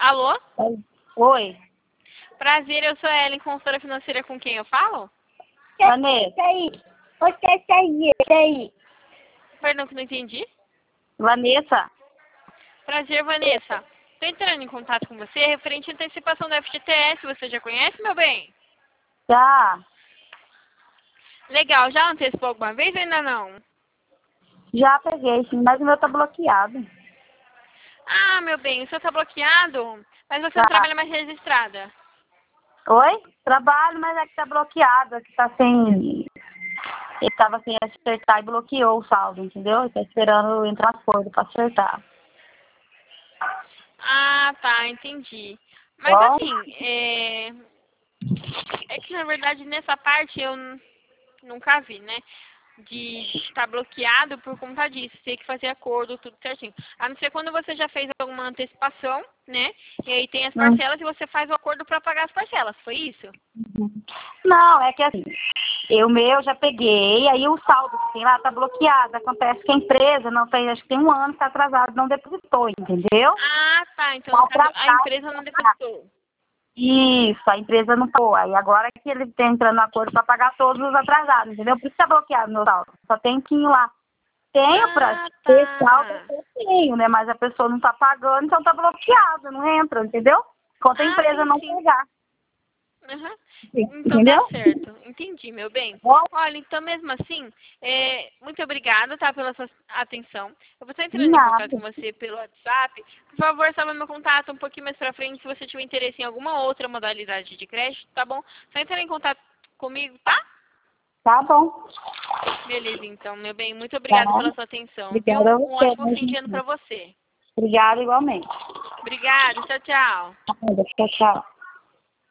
Alô? Oi, Prazer, eu sou a Ellen, consultora financeira, com quem eu falo? Vanessa. Perdão que não entendi. Vanessa, Prazer, Vanessa. Estou entrando em contato com você referente à antecipação da FGTS. Você já conhece, meu bem? já, Legal, já antecipou alguma vez ou ainda não? já peguei, sim, mas o meu tá bloqueado. Ah, meu bem, o seu está bloqueado, mas você não Tá. trabalha mais registrada. Oi? Trabalho, mas é que tá bloqueado, é que tá sem... Ele tava sem acertar e bloqueou o saldo, entendeu? Ele tá esperando eu entrar no acordo pra acertar. Ah, tá, entendi. Mas Bom, assim, é que na verdade nessa parte eu nunca vi, né? De estar bloqueado por conta disso, ter que fazer acordo, tudo certinho. A não ser quando você já fez alguma antecipação, né? E aí tem as hum, parcelas e você faz o acordo para pagar as parcelas, foi isso? não, é que assim, o meu já peguei, aí o saldo que tem lá tá bloqueado. Acontece que a empresa não tem, acho que tem um ano que tá atrasado, não depositou, entendeu? Ah, tá. Então, Tá no caso, a atrasado. empresa não depositou. Isso, a empresa não pôs. Aí agora que ele está entrando no acordo para pagar todos os atrasados, entendeu? Por isso está bloqueado meu saldo. Só tem que ir lá. Tenho para Ah, ter saldo, tá. eu tenho, né? Mas a pessoa não está pagando, então está bloqueado, não entra, entendeu? Enquanto a Ah, empresa sim, não sim. pegar. Uhum. Então tá Entendeu? certo. Entendi, meu bem. Bom, Olha, então mesmo assim, muito obrigada, tá, pela sua atenção. Eu vou estar de entrando em contato nada. com você pelo WhatsApp. Por favor, salve meu contato um pouquinho mais pra frente se você tiver interesse em alguma outra modalidade de crédito, tá bom? Só entrar em contato comigo, tá? Tá bom. Beleza, então, meu bem. Muito Tá. obrigada pela sua atenção, viu? Obrigada a Um você. ótimo fim de ano pra você. Obrigada igualmente. Obrigada, tchau, tchau. Tchau, tchau.